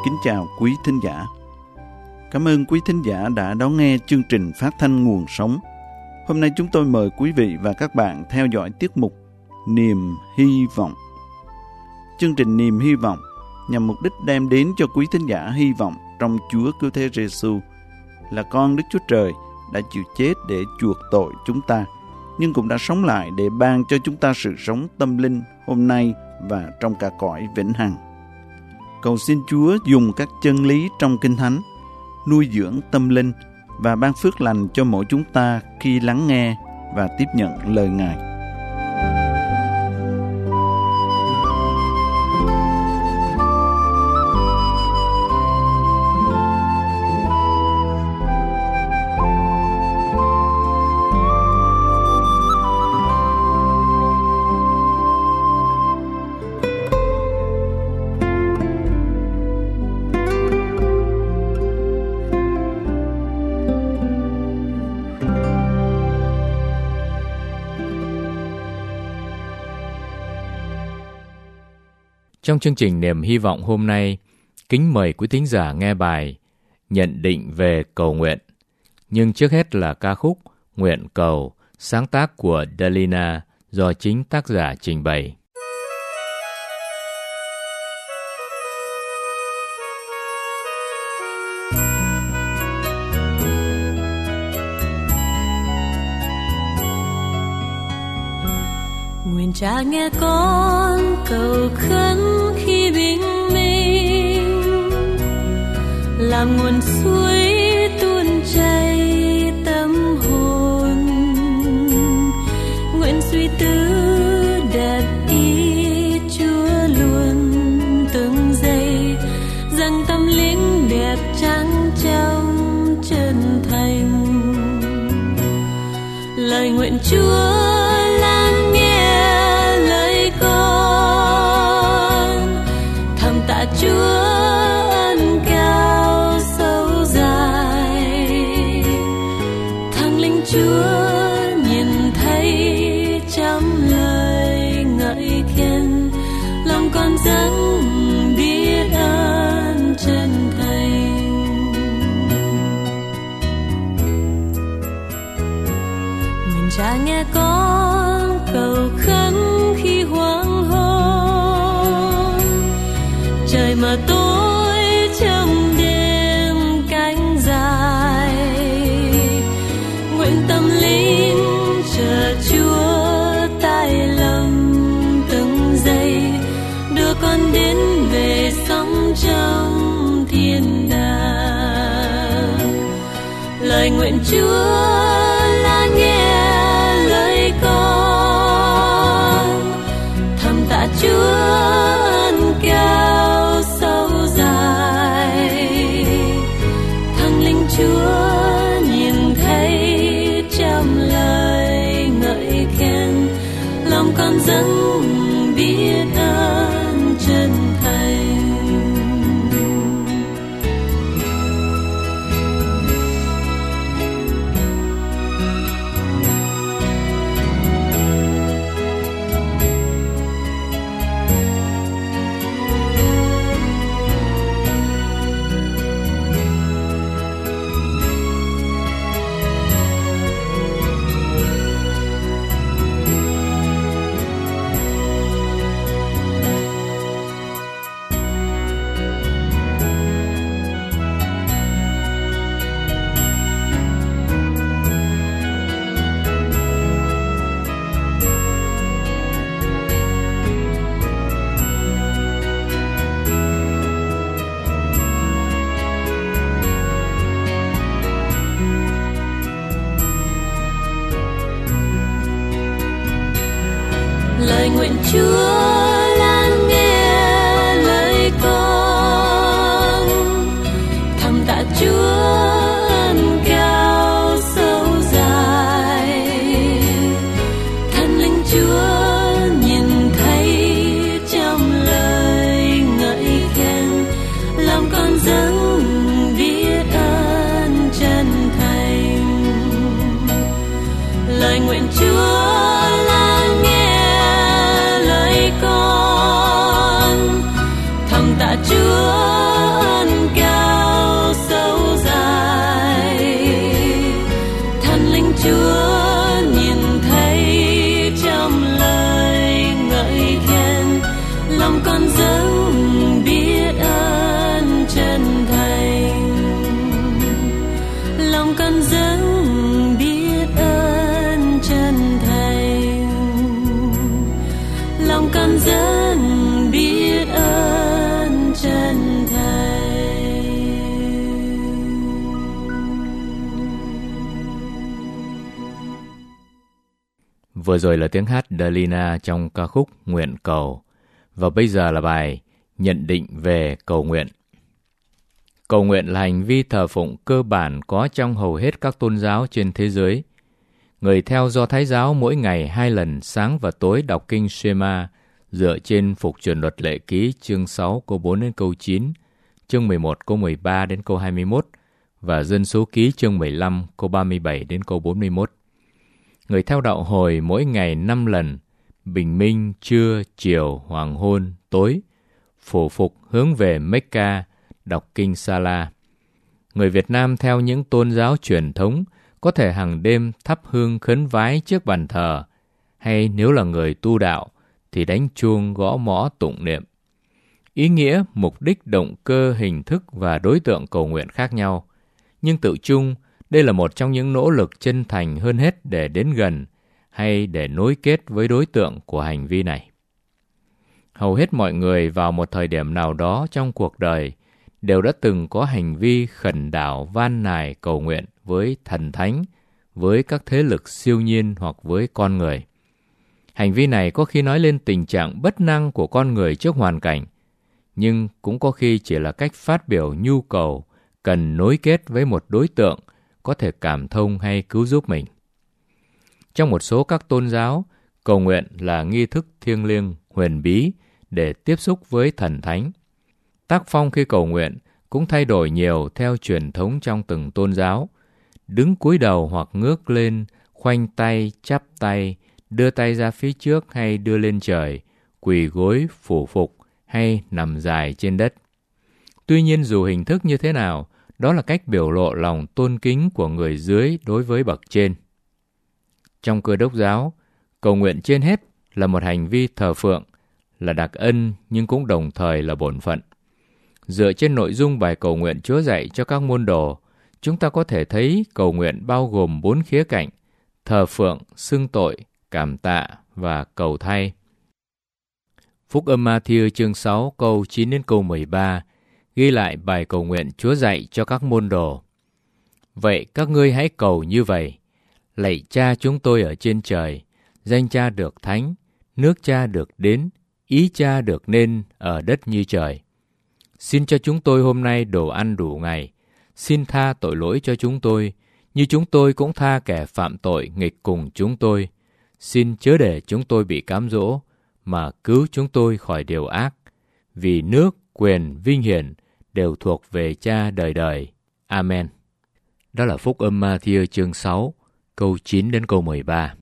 Kính chào quý thính giả. Cảm ơn quý thính giả đã đón nghe chương trình phát thanh Nguồn Sống. Hôm nay chúng tôi mời quý vị và các bạn theo dõi tiết mục Niềm Hy Vọng. Chương trình Niềm Hy Vọng nhằm mục đích đem đến cho quý thính giả hy vọng trong Chúa Cứu Thế Giêsu là con Đức Chúa Trời đã chịu chết để chuộc tội chúng ta, nhưng cũng đã sống lại để ban cho chúng ta sự sống tâm linh hôm nay và trong cả cõi vĩnh hằng. Cầu xin Chúa dùng các chân lý trong Kinh Thánh nuôi dưỡng tâm linh và ban phước lành cho mỗi chúng ta khi lắng nghe và tiếp nhận lời Ngài. Trong chương trình Niềm Hy Vọng hôm nay, kính mời quý thính giả nghe bài Nhận định về cầu nguyện. Nhưng trước hết là ca khúc Nguyện Cầu, sáng tác của Delina do chính tác giả trình bày. Nguyện Cha nghe con cầu khấn khi bình minh, làm nguồn suối tuôn chảy tâm hồn. Nguyện suy tư đẹp ý Chúa luôn từng giây, dâng tâm linh đẹp trắng trong chân thành. Lời nguyện Chúa Chúa ân cao sâu dài, thăng linh Chúa nhìn thấy trong lời ngợi khen, lòng con dâng biết ơn chân thành. Nguyện Cha nghe con cầu khấn khi hoang hôn, trời mà tối trong đêm cánh dài. Nguyện tâm linh chờ Chúa tai lòng từng giây, đưa con đến về sống trong thiên đàng. Lời nguyện Chúa là nghe lời con, thầm tạ Chúa ân cao sâu dài, thăng linh Chúa nhìn thấy trong lời ngợi khen, lòng con dâng biết ơn chân thành. Lời nguyện Chúa lắng nghe lời con, thầm tạ Chúa ân cao sâu dài, thánh linh Chúa nhìn thấy trong lời ngợi khen, lòng con dâng biết ơn chân thành. Lời nguyện Chúa Chúa Vừa rồi là tiếng hát Delina trong ca khúc Nguyện Cầu. Và bây giờ là bài nhận định về cầu nguyện. Cầu nguyện là hành vi thờ phụng cơ bản có trong hầu hết các tôn giáo trên thế giới. Người theo Do Thái giáo mỗi ngày 2 lần sáng và tối đọc kinh Shema dựa trên Phục Truyền Luật Lệ Ký chương 6 câu 4 đến câu 9, chương 11 câu 13 đến câu 21 và Dân Số Ký chương 15 câu 37 đến câu 41. Người theo đạo Hồi mỗi ngày 5 lần, bình minh, trưa, chiều, hoàng hôn, tối, phủ phục hướng về Mecca, đọc kinh Sala. Người Việt Nam theo những tôn giáo truyền thống có thể hàng đêm thắp hương khấn vái trước bàn thờ, hay nếu là người tu đạo thì đánh chuông gõ mõ tụng niệm. Ý nghĩa, mục đích, động cơ, hình thức và đối tượng cầu nguyện khác nhau, nhưng tự chung đây là một trong những nỗ lực chân thành hơn hết để đến gần hay để nối kết với đối tượng của hành vi này. Hầu hết mọi người vào một thời điểm nào đó trong cuộc đời đều đã từng có hành vi khẩn đảo van nài cầu nguyện với thần thánh, với các thế lực siêu nhiên hoặc với con người. Hành vi này có khi nói lên tình trạng bất năng của con người trước hoàn cảnh, nhưng cũng có khi chỉ là cách phát biểu nhu cầu cần nối kết với một đối tượng có thể cảm thông hay cứu giúp mình. Trong một số các tôn giáo, cầu nguyện là nghi thức thiêng liêng, huyền bí để tiếp xúc với thần thánh. Tác phong khi cầu nguyện cũng thay đổi nhiều theo truyền thống trong từng tôn giáo. Đứng cúi đầu hoặc ngước lên, khoanh tay, chắp tay, đưa tay ra phía trước hay đưa lên trời, quỳ gối, phủ phục hay nằm dài trên đất. Tuy nhiên dù hình thức như thế nào, đó là cách biểu lộ lòng tôn kính của người dưới đối với bậc trên. Trong Cơ Đốc giáo, cầu nguyện trên hết là một hành vi thờ phượng, là đặc ân nhưng cũng đồng thời là bổn phận. Dựa trên nội dung bài cầu nguyện Chúa dạy cho các môn đồ, chúng ta có thể thấy cầu nguyện bao gồm 4 khía cạnh: thờ phượng, xưng tội, cảm tạ và cầu thay. Phúc âm Ma-thi-ơ chương 6 câu 9 đến câu 13 ghi lại bài cầu nguyện Chúa dạy cho các môn đồ. Vậy các ngươi hãy cầu như vậy: lạy Cha chúng tôi ở trên trời, danh Cha được thánh, nước Cha được đến, ý Cha được nên ở đất như trời. Xin cho chúng tôi hôm nay đồ ăn đủ ngày. Xin tha tội lỗi cho chúng tôi, như chúng tôi cũng tha kẻ phạm tội nghịch cùng chúng tôi. Xin chớ để chúng tôi bị cám dỗ, mà cứu chúng tôi khỏi điều ác. Vì nước, quyền, vinh hiển đều thuộc về Cha đời đời. Amen. Đó là Phúc âm Ma-thi-ơ chương 6, câu 9 đến câu 13.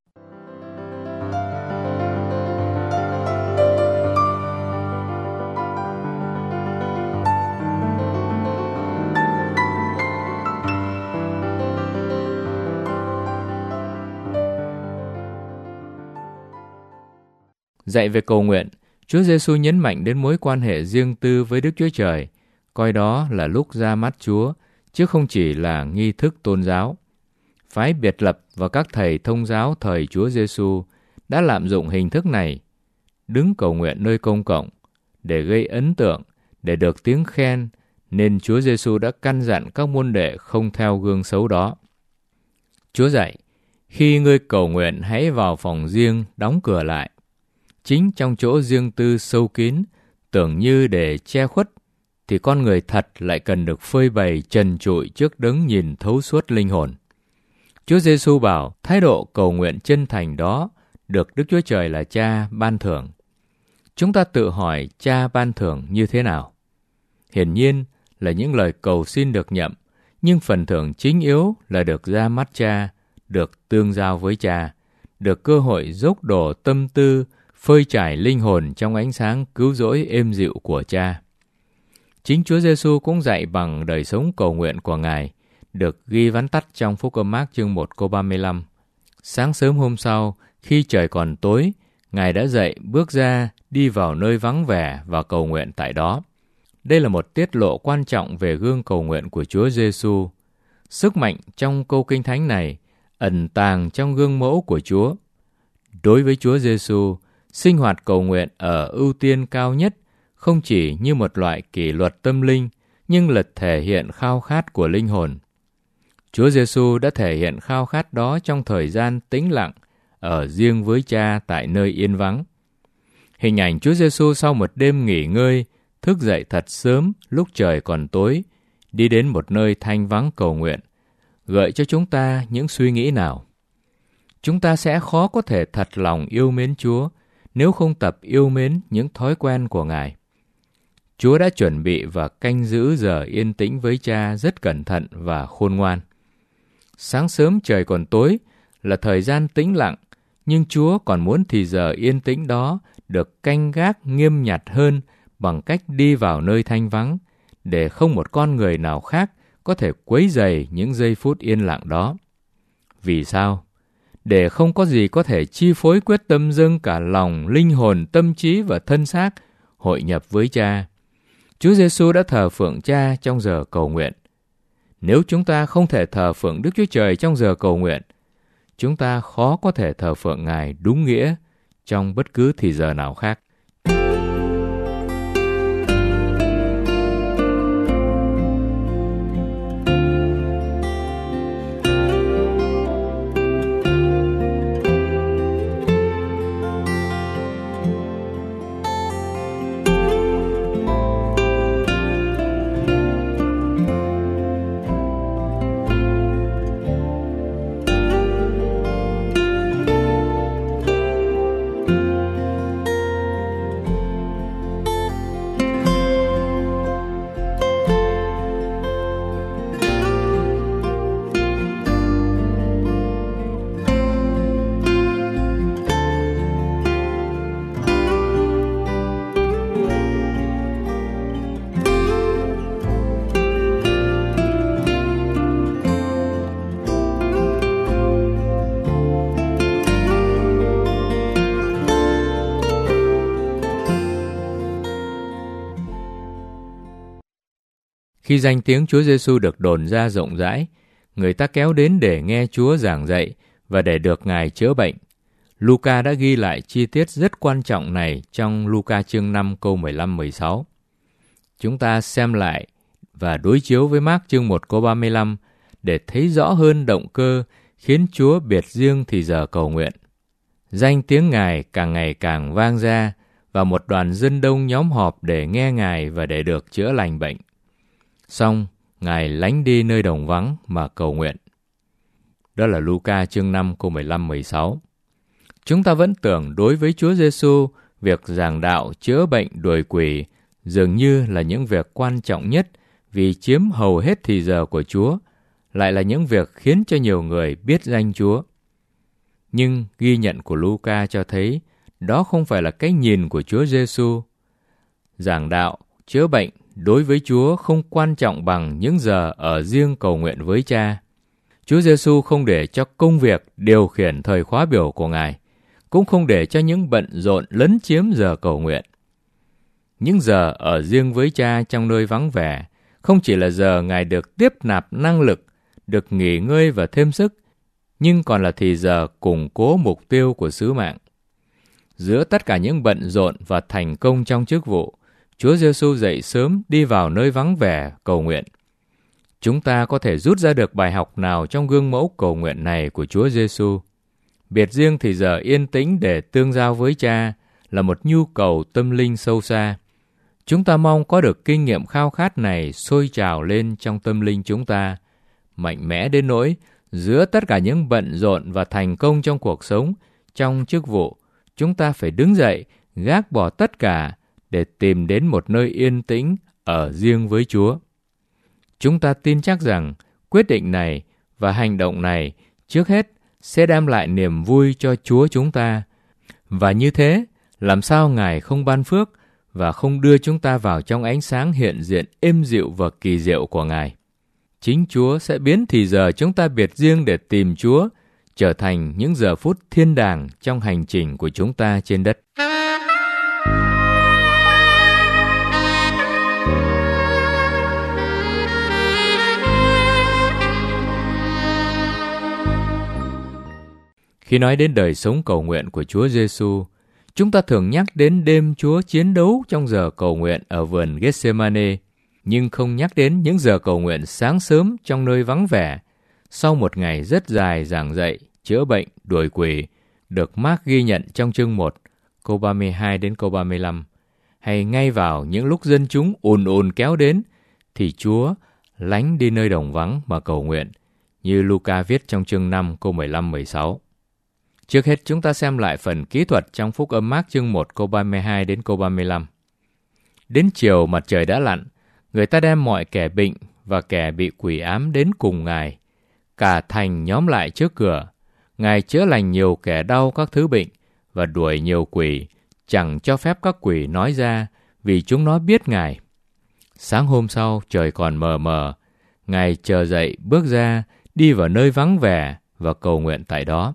Dạy về cầu nguyện, Chúa Giêsu nhấn mạnh đến mối quan hệ riêng tư với Đức Chúa Trời, coi đó là lúc ra mắt Chúa, chứ không chỉ là nghi thức tôn giáo. Phái biệt lập và các thầy thông giáo thời Chúa Giêsu đã lạm dụng hình thức này, đứng cầu nguyện nơi công cộng, để gây ấn tượng, để được tiếng khen, nên Chúa Giêsu đã căn dặn các môn đệ không theo gương xấu đó. Chúa dạy, khi ngươi cầu nguyện hãy vào phòng riêng, đóng cửa lại. Chính trong chỗ riêng tư sâu kín, tưởng như để che khuất, thì con người thật lại cần được phơi bày trần trụi trước đấng nhìn thấu suốt linh hồn. Chúa Giêsu bảo thái độ cầu nguyện chân thành đó được Đức Chúa Trời là Cha ban thưởng. Chúng ta tự hỏi Cha ban thưởng như thế nào? Hiển nhiên là những lời cầu xin được nhậm, nhưng phần thưởng chính yếu là được ra mắt Cha, được tương giao với Cha, được cơ hội dốc đổ tâm tư, phơi trải linh hồn trong ánh sáng cứu rỗi êm dịu của Cha. Chính Chúa Giêsu cũng dạy bằng đời sống cầu nguyện của Ngài, được ghi vắn tắt trong Phúc âm Mác chương 1 câu 35. Sáng sớm hôm sau, khi trời còn tối, Ngài đã dậy bước ra, đi vào nơi vắng vẻ và cầu nguyện tại đó. Đây là một tiết lộ quan trọng về gương cầu nguyện của Chúa Giêsu. Sức mạnh trong câu Kinh Thánh này ẩn tàng trong gương mẫu của Chúa. Đối với Chúa Giêsu, sinh hoạt cầu nguyện ở ưu tiên cao nhất không chỉ như một loại kỷ luật tâm linh, nhưng là thể hiện khao khát của linh hồn. Chúa Giêsu đã thể hiện khao khát đó trong thời gian tĩnh lặng, ở riêng với Cha tại nơi yên vắng. Hình ảnh Chúa Giêsu sau một đêm nghỉ ngơi, thức dậy thật sớm lúc trời còn tối, đi đến một nơi thanh vắng cầu nguyện, gợi cho chúng ta những suy nghĩ nào? Chúng ta sẽ khó có thể thật lòng yêu mến Chúa nếu không tập yêu mến những thói quen của Ngài. Chúa đã chuẩn bị và canh giữ giờ yên tĩnh với Cha rất cẩn thận và khôn ngoan. Sáng sớm trời còn tối là thời gian tĩnh lặng, nhưng Chúa còn muốn thì giờ yên tĩnh đó được canh gác nghiêm nhặt hơn bằng cách đi vào nơi thanh vắng, để không một con người nào khác có thể quấy rầy những giây phút yên lặng đó. Vì sao? Để không có gì có thể chi phối quyết tâm dâng cả lòng, linh hồn, tâm trí và thân xác hội nhập với Cha. Chúa Giêsu đã thờ phượng Cha trong giờ cầu nguyện. Nếu chúng ta không thể thờ phượng Đức Chúa Trời trong giờ cầu nguyện, chúng ta khó có thể thờ phượng Ngài đúng nghĩa trong bất cứ thì giờ nào khác. Khi danh tiếng Chúa Giêsu được đồn ra rộng rãi, người ta kéo đến để nghe Chúa giảng dạy và để được Ngài chữa bệnh. Luca đã ghi lại chi tiết rất quan trọng này trong Luca chương 5 câu 15-16. Chúng ta xem lại và đối chiếu với Mác chương 1 câu 35 để thấy rõ hơn động cơ khiến Chúa biệt riêng thì giờ cầu nguyện. Danh tiếng Ngài càng ngày càng vang ra và một đoàn dân đông nhóm họp để nghe Ngài và để được chữa lành bệnh. Xong, Ngài lánh đi nơi đồng vắng mà cầu nguyện. Đó là Luca chương 5 câu 15-16. Chúng ta vẫn tưởng đối với Chúa Giêsu, việc giảng đạo, chữa bệnh, đuổi quỷ dường như là những việc quan trọng nhất vì chiếm hầu hết thì giờ của Chúa, lại là những việc khiến cho nhiều người biết danh Chúa. Nhưng ghi nhận của Luca cho thấy đó không phải là cái nhìn của Chúa Giêsu. Giảng đạo, chữa bệnh đối với Chúa không quan trọng bằng những giờ ở riêng cầu nguyện với Cha. Chúa Giêsu không để cho công việc điều khiển thời khóa biểu của Ngài, cũng không để cho những bận rộn lấn chiếm giờ cầu nguyện. Những giờ ở riêng với Cha trong nơi vắng vẻ không chỉ là giờ Ngài được tiếp nạp năng lực, được nghỉ ngơi và thêm sức, nhưng còn là thì giờ củng cố mục tiêu của sứ mạng. Giữa tất cả những bận rộn và thành công trong chức vụ, Chúa Giêsu dậy sớm đi vào nơi vắng vẻ cầu nguyện. Chúng ta có thể rút ra được bài học nào trong gương mẫu cầu nguyện này của Chúa Giêsu? Biệt riêng thì giờ yên tĩnh để tương giao với Cha là một nhu cầu tâm linh sâu xa. Chúng ta mong có được kinh nghiệm khao khát này sôi trào lên trong tâm linh chúng ta, mạnh mẽ đến nỗi giữa tất cả những bận rộn và thành công trong cuộc sống, trong chức vụ, chúng ta phải đứng dậy, gác bỏ tất cả để tìm đến một nơi yên tĩnh ở riêng với Chúa. Chúng ta tin chắc rằng quyết định này và hành động này trước hết sẽ đem lại niềm vui cho Chúa chúng ta. Và như thế, làm sao Ngài không ban phước và không đưa chúng ta vào trong ánh sáng hiện diện êm dịu và kỳ diệu của Ngài? Chính Chúa sẽ biến thì giờ chúng ta biệt riêng để tìm Chúa trở thành những giờ phút thiên đàng trong hành trình của chúng ta trên đất. Khi nói đến đời sống cầu nguyện của Chúa Giêsu, chúng ta thường nhắc đến đêm Chúa chiến đấu trong giờ cầu nguyện ở vườn Gethsemane, nhưng không nhắc đến những giờ cầu nguyện sáng sớm trong nơi vắng vẻ, sau một ngày rất dài giảng dạy, chữa bệnh, đuổi quỷ, được Mark ghi nhận trong chương 1, câu 32 đến câu 35, hay ngay vào những lúc dân chúng ùn ùn kéo đến, thì Chúa lánh đi nơi đồng vắng mà cầu nguyện, như Luca viết trong chương 5, câu 15-16. Trước hết chúng ta xem lại phần kỹ thuật trong Phúc âm Mark chương 1, câu 32 đến câu 35. Đến chiều mặt trời đã lặn, người ta đem mọi kẻ bệnh và kẻ bị quỷ ám đến cùng Ngài. Cả thành nhóm lại trước cửa. Ngài chữa lành nhiều kẻ đau các thứ bệnh và đuổi nhiều quỷ, chẳng cho phép các quỷ nói ra, vì chúng nó biết Ngài. Sáng hôm sau, trời còn mờ mờ. Ngài chờ dậy, bước ra, đi vào nơi vắng vẻ và cầu nguyện tại đó.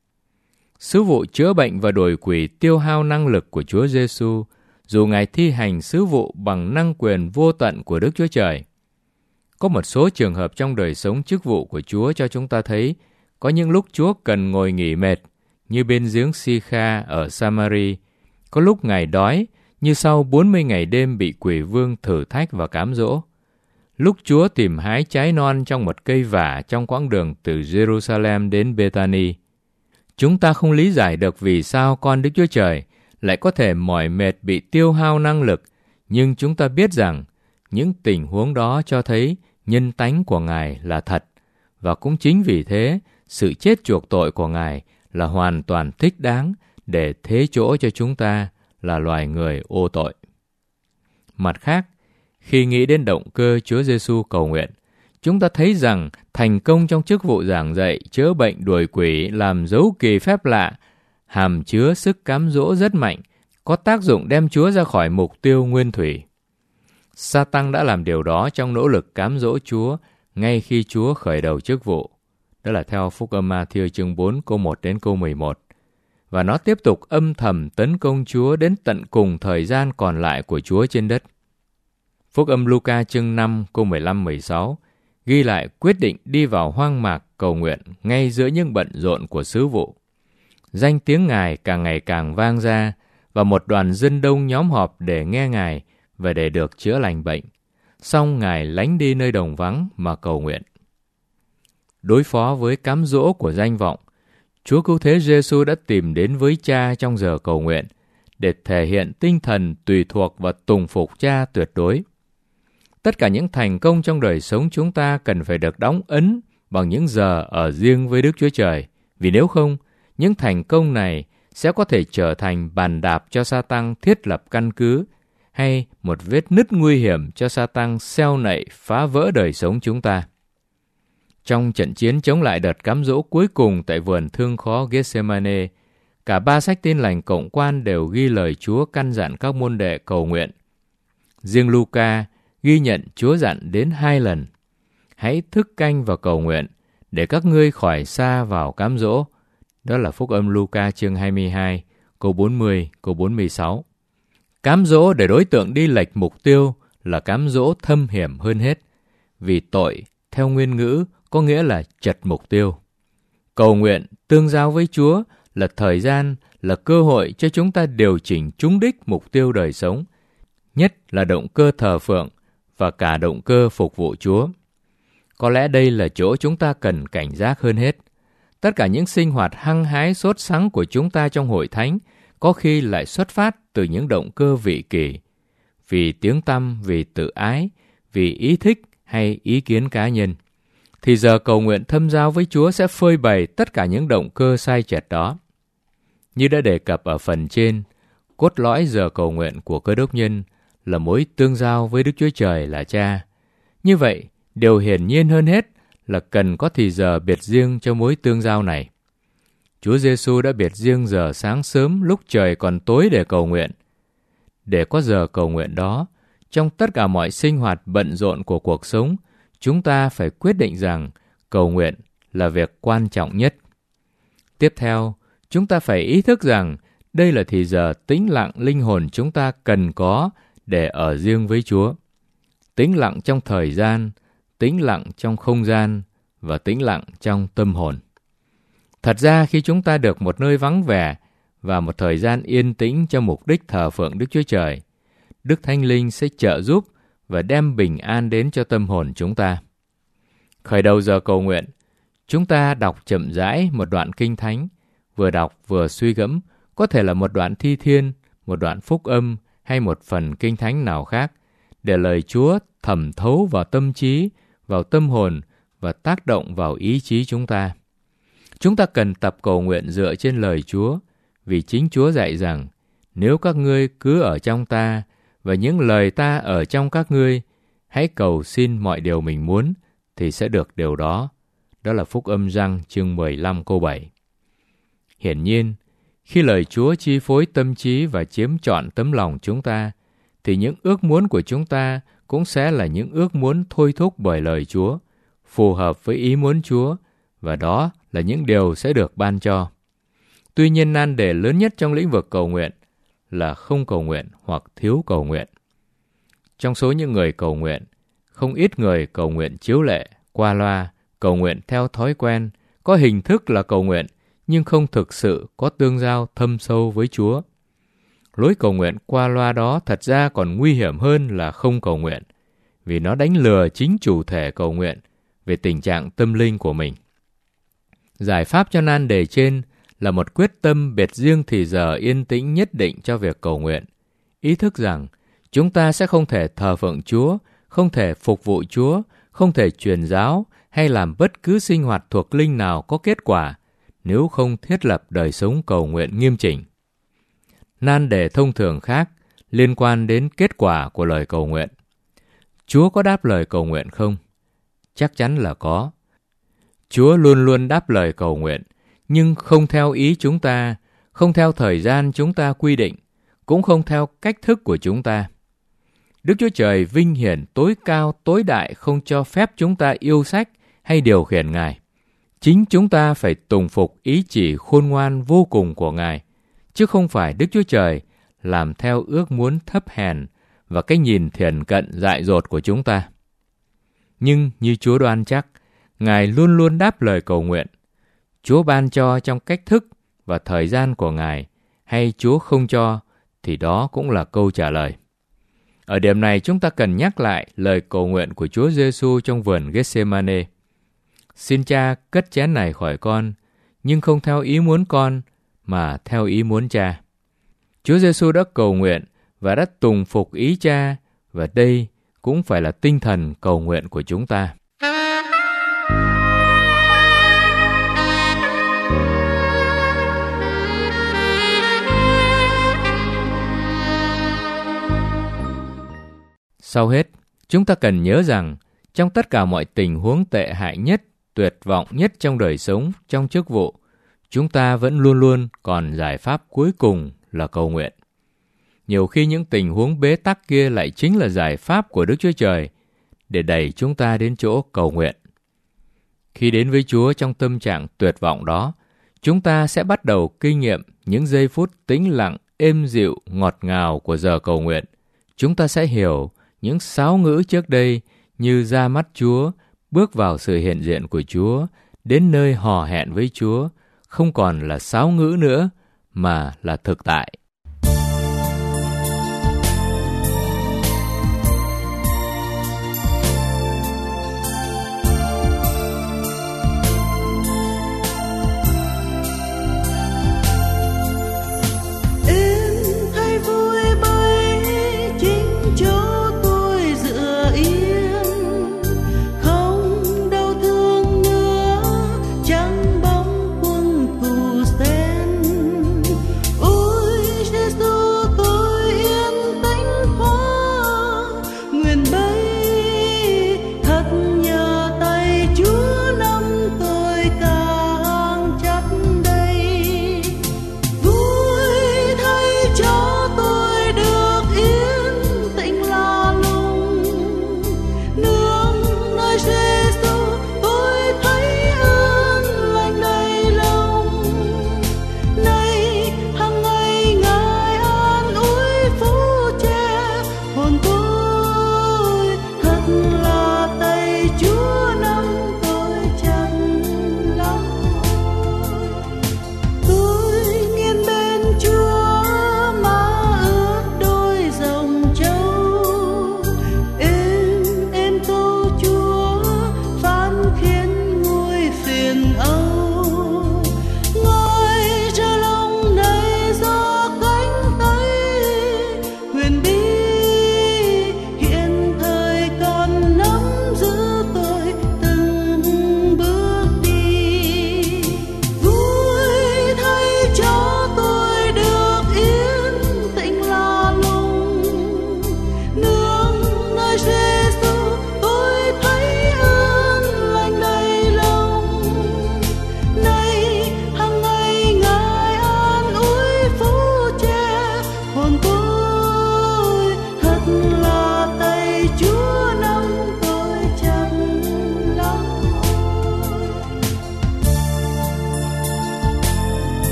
Sứ vụ chữa bệnh và đuổi quỷ tiêu hao năng lực của Chúa Giêsu, dù Ngài thi hành sứ vụ bằng năng quyền vô tận của Đức Chúa Trời. Có một số trường hợp trong đời sống chức vụ của Chúa cho chúng ta thấy có những lúc Chúa cần ngồi nghỉ mệt, như bên giếng Si-kha ở Samari. Có lúc Ngài đói, như sau 40 ngày đêm bị quỷ vương thử thách và cám dỗ. Lúc Chúa tìm hái trái non trong một cây vả trong quãng đường từ Jerusalem đến Bethany. Chúng ta không lý giải được vì sao con Đức Chúa Trời lại có thể mỏi mệt bị tiêu hao năng lực, nhưng chúng ta biết rằng những tình huống đó cho thấy nhân tánh của Ngài là thật, và cũng chính vì thế, sự chết chuộc tội của Ngài là hoàn toàn thích đáng để thế chỗ cho chúng ta là loài người ô tội. Mặt khác, khi nghĩ đến động cơ Chúa Giêsu cầu nguyện, chúng ta thấy rằng thành công trong chức vụ giảng dạy, chữa bệnh, đuổi quỷ, làm dấu kỳ phép lạ, hàm chứa sức cám dỗ rất mạnh, có tác dụng đem Chúa ra khỏi mục tiêu nguyên thủy. Sa-tăng đã làm điều đó trong nỗ lực cám dỗ Chúa ngay khi Chúa khởi đầu chức vụ. Đó là theo Phúc âm Ma-thi-ơ chương 4 câu 1 đến câu 11. Và nó tiếp tục âm thầm tấn công Chúa đến tận cùng thời gian còn lại của Chúa trên đất. Phúc âm Luca chương 5 câu 15-16 ghi lại quyết định đi vào hoang mạc cầu nguyện ngay giữa những bận rộn của sứ vụ. Danh tiếng Ngài càng ngày càng vang ra, và một đoàn dân đông nhóm họp để nghe Ngài và để được chữa lành bệnh. Xong Ngài lánh đi nơi đồng vắng mà cầu nguyện. Đối phó với cám dỗ của danh vọng, Chúa Cứu Thế Giêsu đã tìm đến với Cha trong giờ cầu nguyện để thể hiện tinh thần tùy thuộc và tùng phục Cha tuyệt đối. Tất cả những thành công trong đời sống chúng ta cần phải được đóng ấn bằng những giờ ở riêng với Đức Chúa Trời, vì nếu không, những thành công này sẽ có thể trở thành bàn đạp cho Sa-tăng thiết lập căn cứ, hay một vết nứt nguy hiểm cho Sa-tăng xeo nậy phá vỡ đời sống chúng ta. Trong trận chiến chống lại đợt cám dỗ cuối cùng tại vườn thương khó Gethsemane, cả ba sách Tin lành cộng quan đều ghi lời Chúa căn dặn các môn đệ cầu nguyện. Riêng Luca ghi nhận Chúa dặn đến 2 lần: hãy thức canh và cầu nguyện để các ngươi khỏi sa vào cám dỗ. Đó là Phúc âm Luca chương 22, câu 40, câu 46. Cám dỗ để đối tượng đi lệch mục tiêu là cám dỗ thâm hiểm hơn hết, vì tội, theo nguyên ngữ, có nghĩa là chật mục tiêu. Cầu nguyện, tương giao với Chúa là thời gian, là cơ hội cho chúng ta điều chỉnh trúng đích mục tiêu đời sống, nhất là động cơ thờ phượng và cả động cơ phục vụ Chúa. Có lẽ đây là chỗ chúng ta cần cảnh giác hơn hết. Tất cả những sinh hoạt hăng hái sốt sắng của chúng ta trong hội thánh có khi lại xuất phát từ những động cơ vị kỷ, vì tiếng tăm, vì tự ái, vì ý thích hay ý kiến cá nhân. Thì giờ cầu nguyện thâm giao với Chúa sẽ phơi bày tất cả những động cơ sai chệch đó. Như đã đề cập ở phần trên, cốt lõi giờ cầu nguyện của Cơ Đốc nhân là mối tương giao với Đức Chúa Trời là Cha. Như vậy, điều hiển nhiên hơn hết là cần có thì giờ biệt riêng cho mối tương giao này. Chúa Giêsu đã biệt riêng giờ sáng sớm lúc trời còn tối để cầu nguyện. Để có giờ cầu nguyện đó, trong tất cả mọi sinh hoạt bận rộn của cuộc sống, chúng ta phải quyết định rằng cầu nguyện là việc quan trọng nhất. Tiếp theo, chúng ta phải ý thức rằng đây là thì giờ tĩnh lặng linh hồn chúng ta cần có để ở riêng với Chúa. Tĩnh lặng trong thời gian, tĩnh lặng trong không gian và tĩnh lặng trong tâm hồn. Thật ra khi chúng ta được một nơi vắng vẻ và một thời gian yên tĩnh cho mục đích thờ phượng Đức Chúa Trời, Đức Thánh Linh sẽ trợ giúp và đem bình an đến cho tâm hồn chúng ta. Khởi đầu giờ cầu nguyện, chúng ta đọc chậm rãi một đoạn kinh thánh vừa đọc vừa suy gẫm, có thể là một đoạn thi thiên, một đoạn phúc âm hay một phần kinh thánh nào khác, để lời Chúa thẩm thấu vào tâm trí, vào tâm hồn và tác động vào ý chí chúng ta. Chúng ta cần tập cầu nguyện dựa trên lời Chúa, vì chính Chúa dạy rằng, nếu các ngươi cứ ở trong ta và những lời ta ở trong các ngươi, hãy cầu xin mọi điều mình muốn thì sẽ được điều đó. Đó là Phúc âm Giăng chương 15 câu 7. Hiển nhiên, khi lời Chúa chi phối tâm trí và chiếm trọn tấm lòng chúng ta, thì những ước muốn của chúng ta cũng sẽ là những ước muốn thôi thúc bởi lời Chúa, phù hợp với ý muốn Chúa, và đó là những điều sẽ được ban cho. Tuy nhiên, nan đề lớn nhất trong lĩnh vực cầu nguyện là không cầu nguyện hoặc thiếu cầu nguyện. Trong số những người cầu nguyện, không ít người cầu nguyện chiếu lệ, qua loa, cầu nguyện theo thói quen, có hình thức là cầu nguyện, nhưng không thực sự có tương giao thâm sâu với Chúa. Lối cầu nguyện qua loa đó thật ra còn nguy hiểm hơn là không cầu nguyện, vì nó đánh lừa chính chủ thể cầu nguyện về tình trạng tâm linh của mình. Giải pháp cho nan đề trên là một quyết tâm biệt riêng thì giờ yên tĩnh nhất định cho việc cầu nguyện. Ý thức rằng chúng ta sẽ không thể thờ phượng Chúa, không thể phục vụ Chúa, không thể truyền giáo hay làm bất cứ sinh hoạt thuộc linh nào có kết quả nếu không thiết lập đời sống cầu nguyện nghiêm chỉnh. Nan đề thông thường khác liên quan đến kết quả của lời cầu nguyện. Chúa có đáp lời cầu nguyện không? Chắc chắn là có. Chúa luôn luôn đáp lời cầu nguyện, nhưng không theo ý chúng ta, không theo thời gian chúng ta quy định, cũng không theo cách thức của chúng ta. Đức Chúa Trời vinh hiển tối cao tối đại không cho phép chúng ta yêu sách hay điều khiển Ngài. Chính chúng ta phải tùng phục ý chỉ khôn ngoan vô cùng của Ngài, chứ không phải Đức Chúa Trời làm theo ước muốn thấp hèn và cái nhìn thiển cận dại dột của chúng ta. Nhưng như Chúa đoan chắc, Ngài luôn luôn đáp lời cầu nguyện. Chúa ban cho trong cách thức và thời gian của Ngài, hay Chúa không cho, thì đó cũng là câu trả lời. Ở điểm này chúng ta cần nhắc lại lời cầu nguyện của Chúa Giêsu trong vườn Gethsemane. Xin Cha cất chén này khỏi con, nhưng không theo ý muốn con, mà theo ý muốn Cha. Chúa Giêsu đã cầu nguyện và đã tùng phục ý Cha, và đây cũng phải là tinh thần cầu nguyện của chúng ta. Sau hết, chúng ta cần nhớ rằng trong tất cả mọi tình huống tệ hại nhất, tuyệt vọng nhất trong đời sống, trong chức vụ, chúng ta vẫn luôn luôn còn giải pháp cuối cùng là cầu nguyện. Nhiều khi những tình huống bế tắc kia lại chính là giải pháp của Đức Chúa Trời để đẩy chúng ta đến chỗ cầu nguyện. Khi đến với Chúa trong tâm trạng tuyệt vọng đó, chúng ta sẽ bắt đầu kinh nghiệm những giây phút tĩnh lặng, êm dịu, ngọt ngào của giờ cầu nguyện. Chúng ta sẽ hiểu những sáo ngữ trước đây như ra mắt Chúa, bước vào sự hiện diện của Chúa, đến nơi hò hẹn với Chúa, không còn là sáo ngữ nữa, mà là thực tại.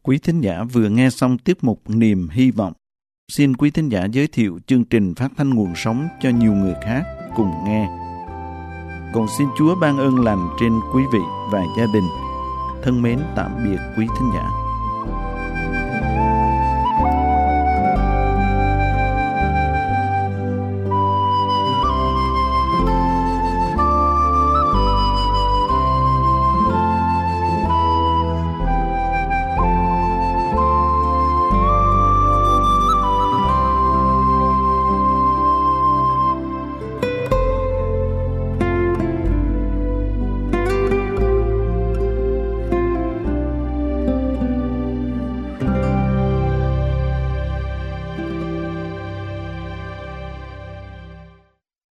Quý thính giả vừa nghe xong tiết mục Niềm Hy Vọng. Xin quý thính giả giới thiệu chương trình phát thanh nguồn sống cho nhiều người khác cùng nghe. Còn xin Chúa ban ơn lành trên quý vị và gia đình. Thân mến tạm biệt quý thính giả.